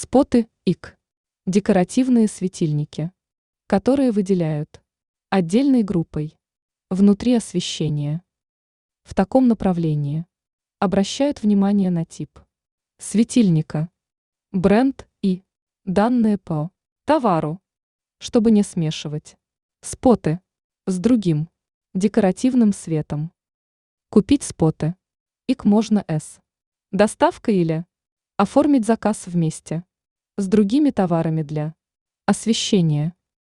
Споты ИК. Декоративные светильники, которые выделяют отдельной группой внутри освещения. В таком направлении обращают внимание на тип светильника, бренд и данные по товару, чтобы не смешивать споты с другим декоративным светом. Купить споты ИК можно с доставкой или оформить заказ вместе с другими товарами для освещения.